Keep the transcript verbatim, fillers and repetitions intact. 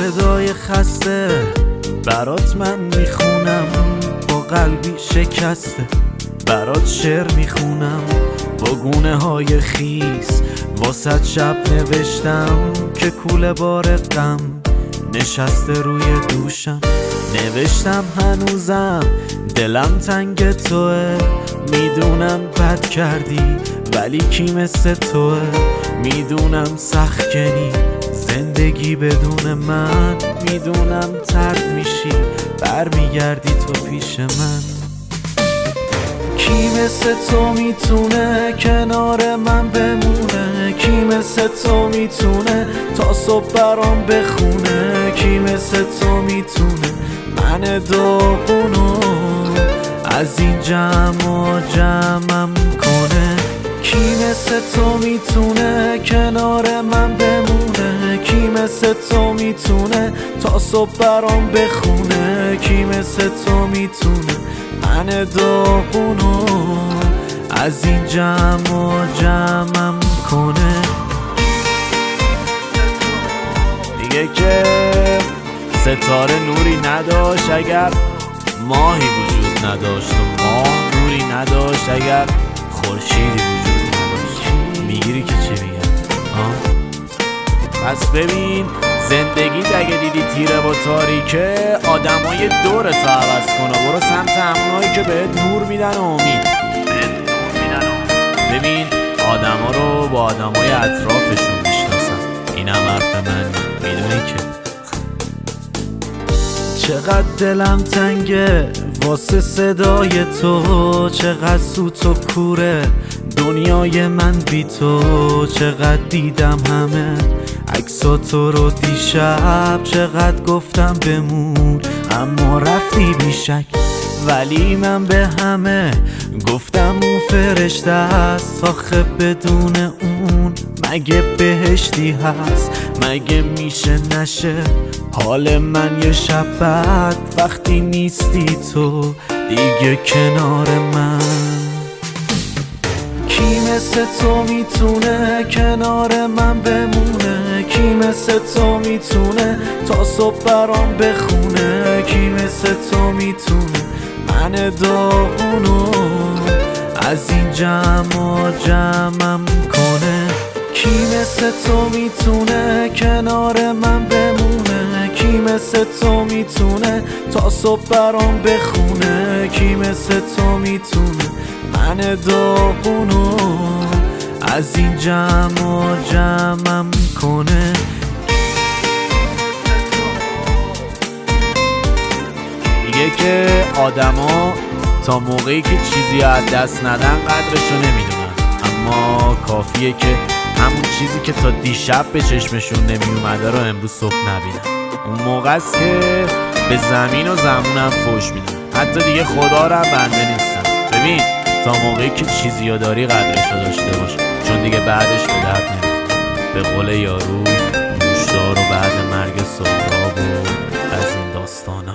صدای خسته برات من میخونم، با قلبی شکسته برات شعر میخونم، با گونه های خیس واسه شب نوشتم که کوله بار غم نشسته روی دوشم. نوشتم هنوزم دلم تنگ توه، میدونم بد کردی ولی کی مثل توه، میدونم سخت کنی زندگی بدون من، میدونم ترد میشی برمیگردی تو پیش من. کی مثل تو میتونه کنار من بمونه، کی مثل تو میتونه تا صبح برام بخونه، کی مثل تو میتونه من داغونو از این جمع و جمعم کنه، کی مثل تو میتونه کنار من بمونه، کی مثل تو میتونه تا صبح برام بخونه، کی مثل تو میتونه من داغونو از این جمع و جمعم کنه. دیگه که ستاره نوری نداشت اگر ماهی وجود نداشت و ماه نوری نداشت اگر خورشیدی وجود نداشت. میگیری که چی میگم؟ پس ببین زندگیت اگه دیدی تیره و تاریکه، آدمای دورتو عوض کن و برو سمت همونایی که بهت نور میدن و امید. ببین آدما رو با آدمای اطرافشون میشناسن، اینم حرف من، میدونی که چقدر دلم تنگه واسه صدای تو، چقدر سوت و کوره دنیای من بی تو، چقدر دیدم همه عکسا تو رو دیشب، چقدر گفتم بمون اما رفتی بیشک، ولی من به همه گفتم اون فرشته است، آخه بدون اون مگه بهشتی هست، مگه میشه نشه حال من یه شب بعد وقتی نیستی تو دیگه کنار من. کی مثل تو میتونه کنار من بمونه، کی مثل تو میتونه تا صبح برام بخونه، کی مثل تو میتونه من داغونو از این جمع و جمعم کنه، کی مثل تو میتونه کنار من بمونه، کی مثل تو میتونه تا صبح برام بخونه، کی مثل تو میتونه من داغونو از این جمع و جمعم کنه. میگه که آدما تا موقعی که چیزی از دست ندن قدرشو نمیدونن، اما کافیه که همون چیزی که تا دیشب به چشمشون نمیومده رو امروز صبح نبینن، اون موقع است که به زمین و زمونم فوش میدن، حتی دیگه خدا رو هم بنده نیستن. ببین تا موقعی که چیزی رو داری قدرشو داشته باش، چون دیگه بعدش به درد نمیخوره. به قول یارو گوشدار و بعد مرگ سهراب و از این داستانا.